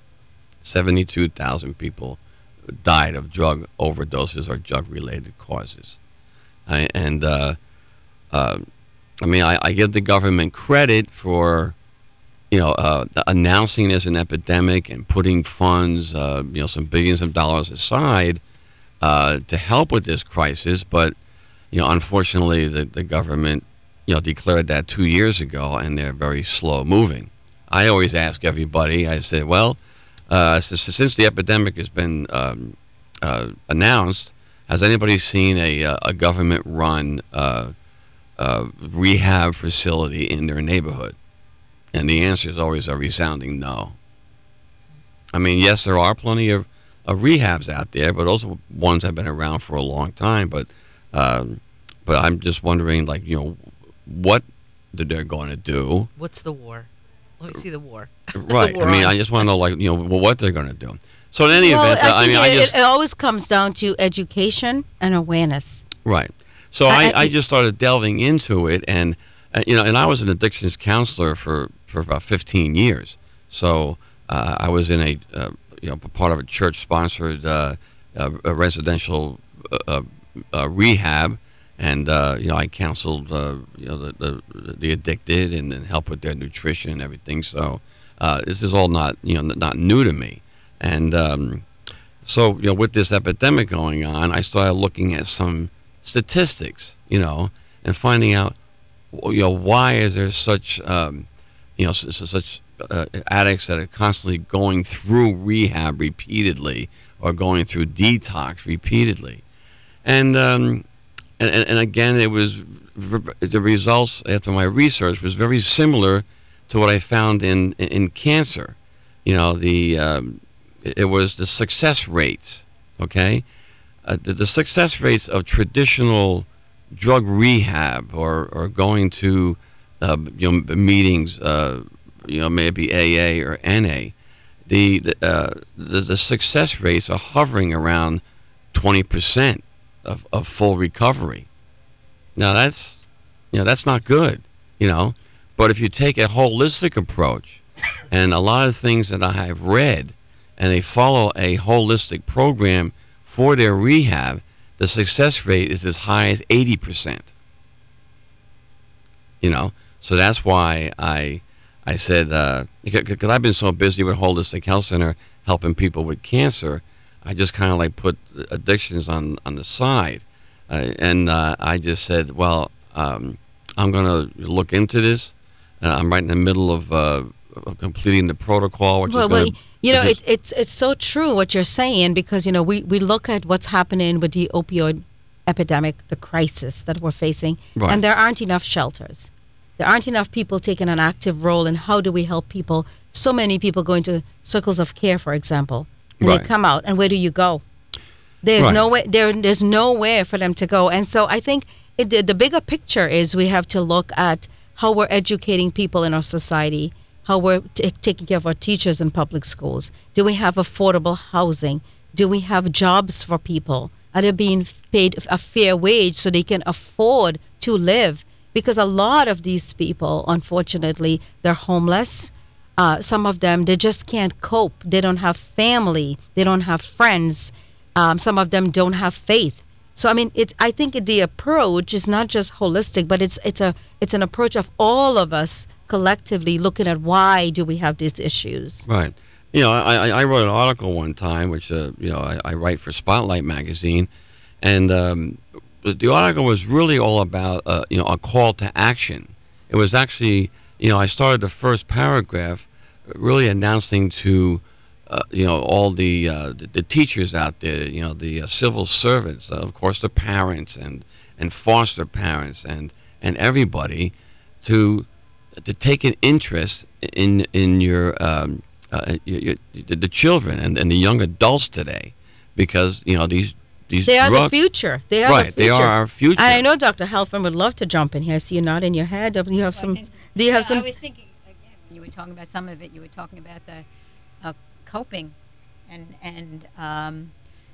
seventy-two thousand people died of drug overdoses or drug-related causes. I, and, uh, uh, I mean, I, I give the government credit for, you know, uh, announcing as an epidemic and putting funds, uh, you know, some billions of dollars aside uh, to help with this crisis. But, you know, unfortunately, the, the government, you know, declared that two years ago, and they're very slow moving. I always ask everybody, I said, well, uh, since, since the epidemic has been um, uh, announced, has anybody seen a, uh, a government-run uh, uh, rehab facility in their neighborhood? And the answer is always a resounding no. I mean, yes, there are plenty of, of rehabs out there, but those are ones that have been around for a long time. But um, but I'm just wondering, like, you know, what they're going to do. What's the war? Let me see the war. Right. The war I mean, on. I just want to know, like, you know, well, what they're going to do. So in any well, event, uh, I, I think mean, I it, just it always comes down to education and awareness. right. So I- I, I- I just started delving into it, and uh, you know, and I was an addictions counselor for, for about fifteen years. So uh, I was in a uh, you know, part of a church-sponsored uh, uh, a residential uh, uh, rehab, and uh, you know, I counseled uh, you know the, the the addicted and, and help with their nutrition and everything. So uh, this is all not you know not new to me, and um, so you know, with this epidemic going on, I started looking at some statistics, you know, and finding out, you know, why is there such um, you know such uh, addicts that are constantly going through rehab repeatedly or going through detox repeatedly, and um, and, and again, it was the results after my research was very similar to what I found in in cancer. You know, the um, it was the success rates. Okay, uh, the, the success rates of traditional drug rehab or or going to uh, you know meetings, uh, you know maybe A A or N A. The the, uh, the the success rates are hovering around twenty percent of, of full recovery. Now that's you know that's not good, you know. But if you take a holistic approach, and a lot of things that I have read, and they follow a holistic program for their rehab, the success rate is as high as eighty percent. You know, so that's why I. I said, uh, because I've been so busy with Holistic Health Center helping people with cancer, I just kind of like put addictions on, on the side. Uh, and uh, I just said, well, um, I'm going to look into this. Uh, I'm right in the middle of, uh, of completing the protocol, which well, is going well, to... you know, it, it's it's so true what you're saying, because, you know, we, we look at what's happening with the opioid epidemic, the crisis that we're facing, Right. and there aren't enough shelters. There aren't enough people taking an active role in how do we help people. So many people go into circles of care, for example, and Right. they come out, and where do you go? There's Right. no way. There, there's nowhere for them to go. And so I think it, the, the bigger picture is we have to look at how we're educating people in our society, how we're t- taking care of our teachers in public schools. Do we have affordable housing? Do we have jobs for people? Are they being paid a fair wage so they can afford to live? Because a lot of these people, unfortunately, they're homeless. Uh, some of them, they just can't cope. They don't have family. They don't have friends. Um, some of them don't have faith. So, I mean, it's, I think the approach is not just holistic, but it's it's a it's an approach of all of us collectively looking at why do we have these issues. Right. You know, I, I wrote an article one time, which, uh, you know, I, I write for Spotlight magazine, and um, the article was really all about, uh, you know, a call to action. It was actually, you know, I started the first paragraph really announcing to, uh, you know, all the, uh, the the teachers out there, you know, the uh, civil servants, uh, of course, the parents and, and foster parents and, and everybody to to take an interest in in your, um, uh, your, your the children and, and the young adults today, because, you know, these These They are drug- the future. They are right, the future. they are our future. And I know Doctor Halfon would love to jump in here. I see you nodding your head. Do you have some? Do you have Yeah, some? I was thinking again when you were talking about some of it. You were talking about the uh, coping, and and um,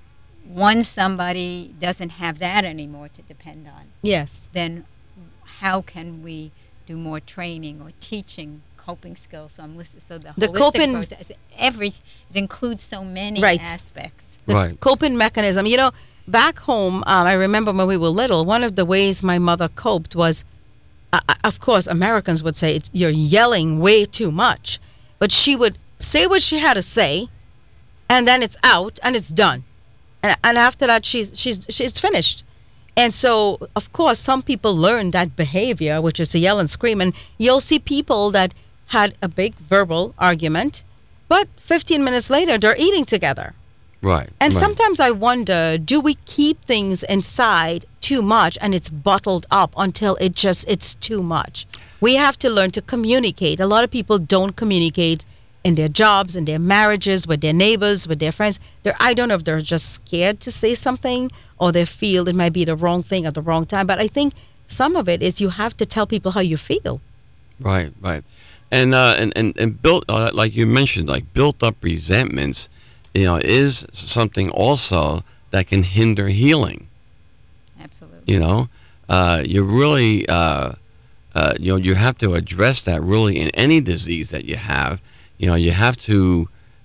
once somebody doesn't have that anymore to depend on, Yes. then how can we do more training or teaching coping skills? So I'm listening. So the, The holistic coping- process, every it includes so many Right. aspects. The Right. coping mechanism. You know, back home, um, I remember when we were little, one of the ways my mother coped was, uh, of course, Americans would say it's, you're yelling way too much, but she would say what she had to say, and then it's out and it's done, and and after that she's she's she's finished. And so, of course, some people learn that behavior, which is to yell and scream, and you'll see people that had a big verbal argument, but fifteen minutes later they're eating together. Right. And right. sometimes I wonder, do we keep things inside too much and it's bottled up until it just it's too much? We have to learn to communicate. A lot of people don't communicate in their jobs, in their marriages, with their neighbors, with their friends. They're, I don't know if they're just scared to say something or they feel it might be the wrong thing at the wrong time. But I think some of it is you have to tell people how you feel. Right, right. And uh, and and, and built uh, like you mentioned, like built up resentments, you know, is something also that can hinder healing. Absolutely. You know, uh, you really, uh, uh, you know, you have to address that really in any disease that you have. You know, you have to,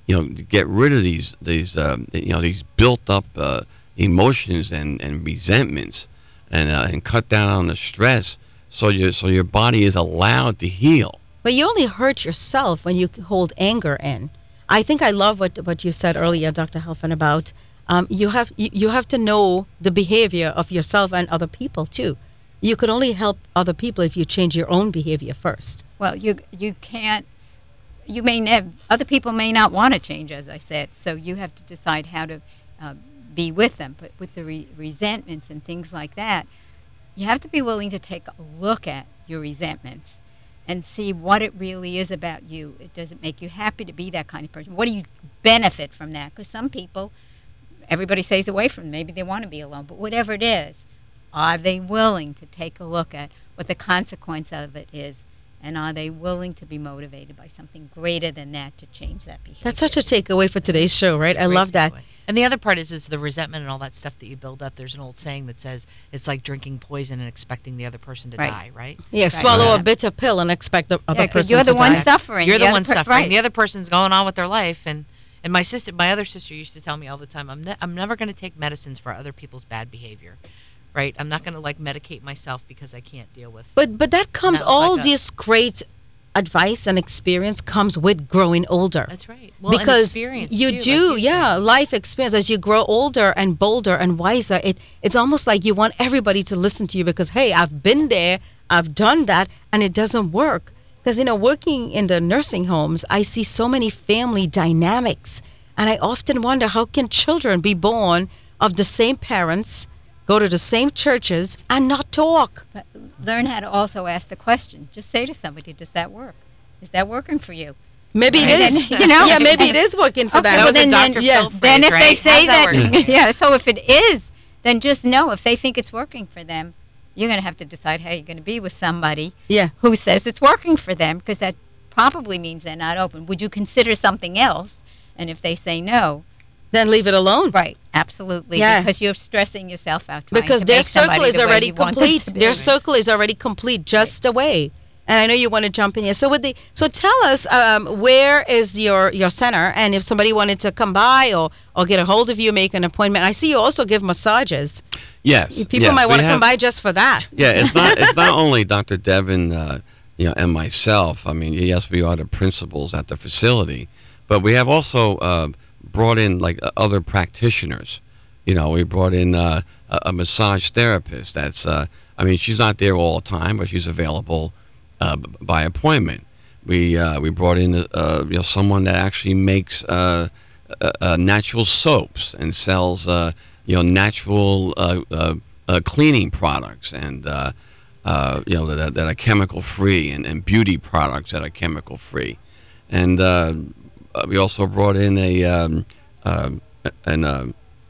you know, to get rid of these these um, you know these built up uh, emotions and, and resentments, and uh, and cut down on the stress, so your so your body is allowed to heal. But you only hurt yourself when you hold anger in. I think I love what what you said earlier, Doctor Helfand, about um, you have you, you have to know the behavior of yourself and other people too. You could only help other people if you change your own behavior first. Well, you you can't. You may never. Other people may not want to change, as I said. So you have to decide how to uh, be with them. But with the re- resentments and things like that, you have to be willing to take a look at your resentments and see what it really is about you. It doesn't make you happy to be that kind of person. What do you benefit from that? Because some people, everybody stays away from them. Maybe they want to be alone. But whatever it is, are they willing to take a look at what the consequence of it is? And are they willing to be motivated by something greater than that to change that behavior? That's such a takeaway for today's show, right? I Great love that. takeaway. And the other part is is the resentment and all that stuff that you build up. There's an old saying that says it's like drinking poison and expecting the other person to Right. die, right? Yeah, Right. swallow Right. a bitter pill and expect the other Yeah, 'cause person you're the to one die. suffering. You're the, other one per- suffering. right. The other person's going on with their life, and and my sister, my other sister, used to tell me all the time, I'm ne- I'm never going to take medicines for other people's bad behavior, right? I'm not going to like medicate myself because I can't deal with. But but that comes That was all like a- this great advice and experience comes with growing older. That's right. Well, and because experience, you too, do, like you yeah, said. life experience as you grow older and bolder and wiser. It it's almost like you want everybody to listen to you because hey, I've been there, I've done that, and it doesn't work. Because you know, working in the nursing homes, I see so many family dynamics, and I often wonder how can children be born of the same parents, go to the same churches, and not talk. But learn how to also ask the question. Just say to somebody, does that work? Is that working for you? Maybe Right. it is. And, you know- yeah, maybe it is working for Okay, them. That well, was a then- Doctor then- yeah. Phil phrase, Then if right? they say How's that that, working? yeah, so if it is, then just know if they think it's working for them, you're going to have to decide how you're going to be with somebody Yeah. who says it's working for them, because that probably means they're not open. Would you consider something else? And if they say no, Then leave it alone. right, absolutely, Yeah. because you're stressing yourself out trying Because to their make somebody circle is the way already you want them complete. to be. Their circle is already complete just away. And I know you want to jump in here. So with the so tell us um, where is your, your center, and if somebody wanted to come by or, or get a hold of you, make an appointment. I see you also give massages. Yes, People yes, might we want to come have- by just for that. Yeah, it's not it's not only Doctor Devin, uh, you know, and myself. I mean, yes, we are the principals at the facility, but we have also uh, brought in like uh, other practitioners. You know, we brought in uh, a, a massage therapist. That's, uh, I mean, she's not there all the time, but she's available uh, b- by appointment. We uh, we brought in uh, you know someone that actually makes uh, uh, uh, natural soaps and sells uh, you know natural uh, uh, uh, cleaning products and uh, uh, you know that, that are chemical free and, and beauty products that are chemical free. And uh, uh, we also brought in a um, uh, an uh,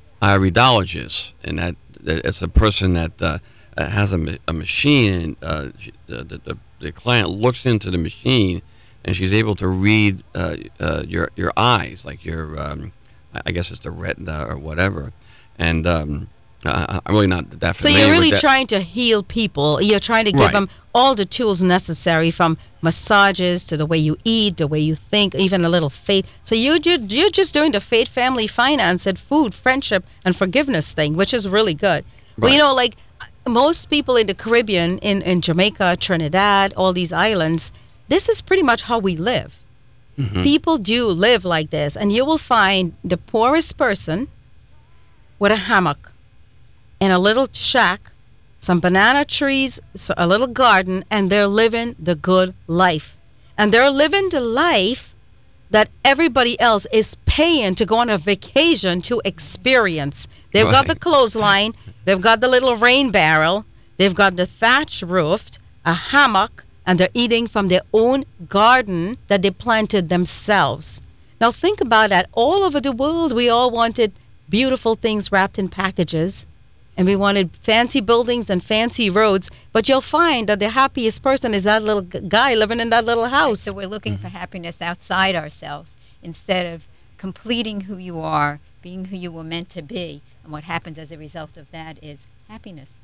iridologist, and that that it's a person that uh, has a, ma- a machine, and uh, she, uh, the, the the client looks into the machine, and she's able to read uh, uh, your your eyes, like your um, I I guess it's the retina or whatever. And um, I, I'm really not that So familiar you're really with that. trying to heal people. You're trying to give Right. them all the tools necessary, from massages to the way you eat, the way you think, even a little faith. So you, you you're just doing the faith, family, finance, and food, friendship, and forgiveness thing, which is really good. But you Right. know, like most people in the Caribbean, in, in Jamaica, Trinidad, all these islands, this is pretty much how we live. Mm-hmm. People do live like this, and you will find the poorest person with a hammock in a little shack, some banana trees, so- a little garden, and they're living the good life. And they're living the life that everybody else is paying to go on a vacation to experience. They've got the Right. clothesline, they've got the little rain barrel, they've got the thatch roofed, a hammock, and they're eating from their own garden that they planted themselves. Now think about that. All over the world, we all wanted beautiful things wrapped in packages, and we wanted fancy buildings and fancy roads, but you'll find that the happiest person is that little g- guy living in that little house. So we're looking for happiness outside ourselves instead of completing who you are, being who you were meant to be. And what happens as a result of that is happiness.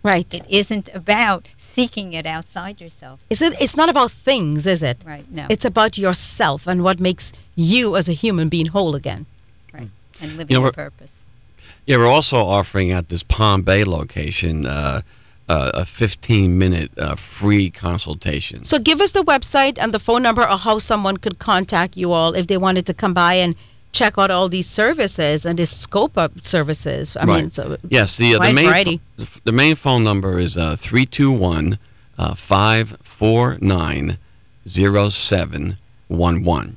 Right. It isn't about seeking it outside yourself. Is it? It's not about things, is it? Right, no. It's about yourself and what makes you as a human being whole again. Right, and living You know, your we're- purpose. Yeah, we're also offering at this Palm Bay location uh, uh, a fifteen minute uh, free consultation. So give us the website and the phone number or how someone could contact you all if they wanted to come by and check out all these services and this scope of services. I mean, so yes, the, uh, the wide main variety. pho- the main phone number is uh, three two one, five four nine, zero seven one one.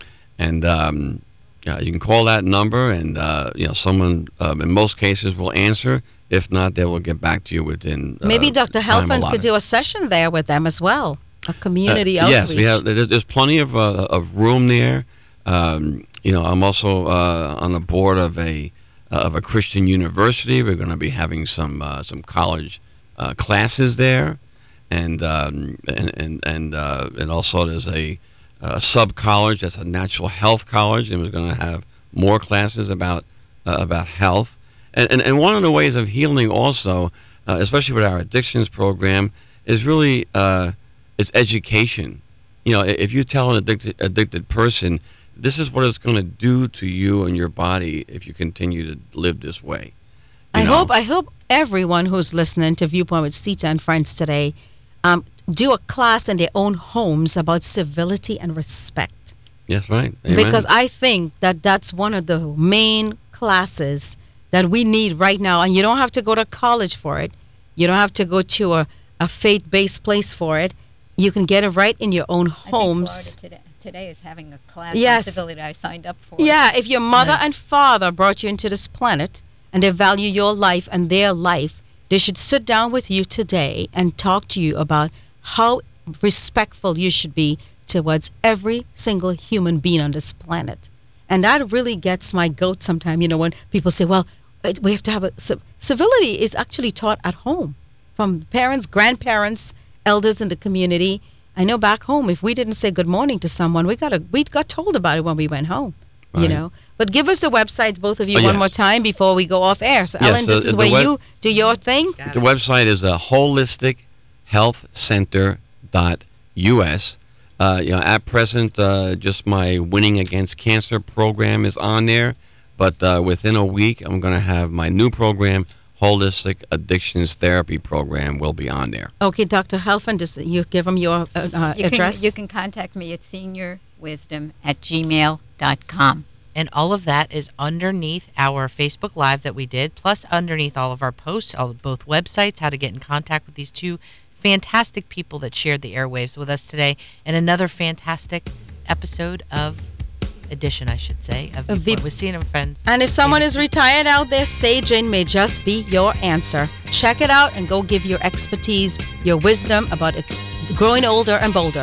And um, uh, you can call that number, and uh, you know someone uh, in most cases will answer. If not, they will get back to you within. Uh, Maybe Doctor time Helfand allotted. could do a session there with them as well, a community Uh, outreach. Yes, we have. There's, there's plenty of uh, of room there. Um, you know, I'm also uh, on the board of a uh, of a Christian university. We're going to be having some uh, some college uh, classes there, and um, and and and, uh, and also there's a, a sub college that's a natural health college, and we're going to have more classes about uh, about health. And, and and one of the ways of healing also, uh, especially with our addictions program, is really uh, it's education. You know, if you tell an addicted addicted person, this is what it's going to do to you and your body if you continue to live this way. You I know? hope I hope everyone who's listening to Viewpoint with Sita and Friends today um, do a class in their own homes about civility and respect. Yes, right. Amen. Because I think that that's one of the main classes that we need right now. And you don't have to go to college for it. You don't have to go to a, a faith-based place for it. You can get it right in your own I think homes. Florida today, today is having a class Yes. on civility I signed up for. Yeah, if your mother Nice. and father brought you into this planet and they value your life and their life, they should sit down with you today and talk to you about how respectful you should be towards every single human being on this planet. And that really gets my goat sometimes, you know, when people say, well, it- we have to have a ci- civility is actually taught at home from parents, grandparents, elders in the community. I know back home, if we didn't say good morning to someone, we got a, we got told about it when we went home. You Right. know, but give us the websites, both of you, Oh, one yes. more time before we go off air. So, Yes, Ellen, this the- is the where web- you do your thing. The website is uh, holistic health center dot U S. Uh, you know, at present, uh, just my Winning Against Cancer program is on there. But uh, within a week, I'm going to have my new program, Holistic Addictions Therapy Program, will be on there. Okay, Doctor Helfand, just you give them your uh, uh, You address. can, you can contact me at seniorwisdom at gmail dot com. And all of that is underneath our Facebook Live that we did, plus underneath all of our posts, all both websites, how to get in contact with these two fantastic people that shared the airwaves with us today, and another fantastic episode of edition, I should say, of Of Viewpoint the- with Sita and Friends. And if someone is retired out there, Saging may just be your answer. Check it out and go give your expertise, your wisdom about it growing older and bolder.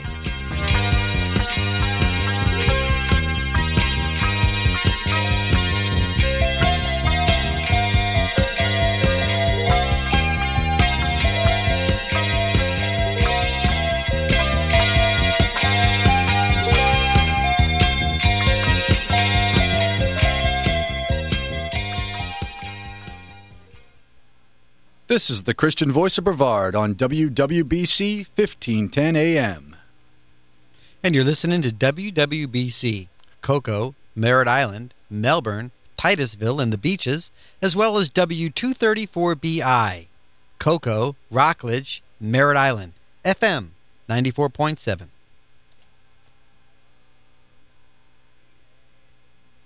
This is the Christian Voice of Brevard on W W B C fifteen ten A M. And you're listening to W W B C, Cocoa, Merritt Island, Melbourne, Titusville, and the Beaches, as well as W two thirty-four B I, Cocoa, Rockledge, Merritt Island, F M ninety-four point seven.